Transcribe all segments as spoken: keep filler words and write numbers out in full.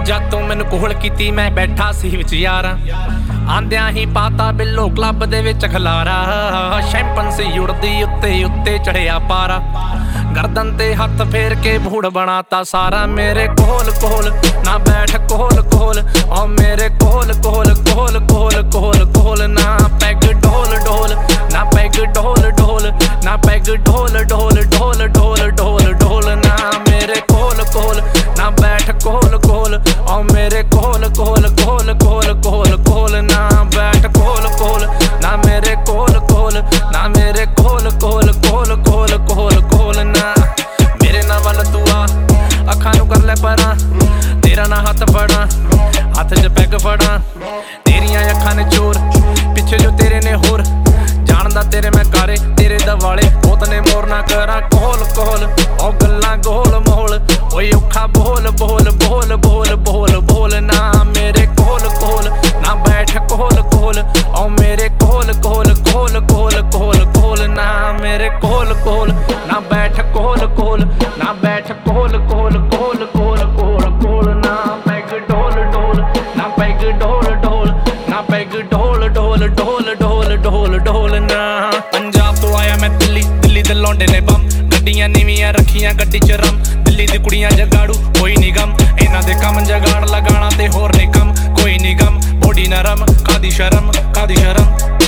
जद तू मैनू कोहल कीती मैं बैठा सी विच यारां आंदियां ही पाता बिल्लो क्लब दे विच खलारा शैंपन सी उड़दी उत्ते उत्ते चढ़िया पारा गर्दन ते हथ फेर के मूड बनाता सारा मेरे कोल कोल ना बैठ कोल कोल ओ मेरे कोल कोल कोल कोल कोल कोल ना पैग ढोल ढोल ना पैग ढोल ढोल ना पैग ढोल ढोल ढोल ढोल ढोल ढोल ना मेरे कोल कोल ना बैठ कोल कोल ओ मेरे कोल कोल कोल कोल कोल कोल ना बैठ कोल कोल ना मेरे कोल कोल ना मेरे कोल कोल कोल कोल कोल कोल ना मेरे ना वल तू आ अखां नू कर ले परां तेरा ना हाथ फड़ा हाथ च पैग फड़ा तेरियां अखां ने चोर पिछे जो तेरे ने होर जानदा तेरे मैं कारे तेरे दवाले बोतने मोर ना करा कोल कोल ओ गल्लां गोल मोल ओए औखा बोल बोल बोल बोल बोल बोल ना मेरे कोल कोल ना बैठ कोल कोल ओ मेरे कोल कोल कोल कोल कोल कोल ना मेरे कोल कोल ना बैठ कोल कोल ना बैठ कोल कोल कोल कोल कोल कोल ना पैग ढोल ढोल ना पैग ढोल ढोल ना पैग ढोल ढोल ढोल ढोल ढोल ढोल ना पंजाब तो आया मैं दिल्ली दिल्ली दे लौंडे ने बम गड्डियां नीवियां रखियां गड्डी च रम दिल्ली दी कुड़ियां जगाड़ू कोई नी गम इन्हां दे कम जगाड़ लगाना ते होर ने कम कोई नी गम बॉडी नरम कादी शर्म कादी शर्म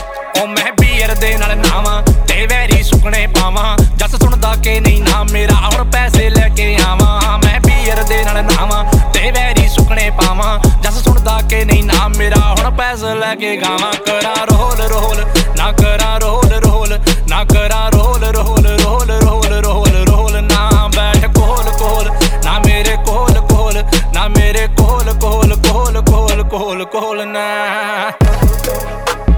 ओ मैं बीयर दे नाल नावां ते वैरी सुकने पावां जस सुनदा के नहीं ना मेरा हुण पैसे लेके आवां मैं बीयर दे नाल नावां ते वैरी सुकने पावां जस सुनदा के नहीं ना मेरा हुण पैसे लेके गावां करा रोल रोल ना करा रोल रोल ना करा रोल रोल रोल रोल रोल रोल ना बैठ कोल कोल ना मेरे कोल कोल ना मेरे कोल कोल कोल कोल कोल कोल ना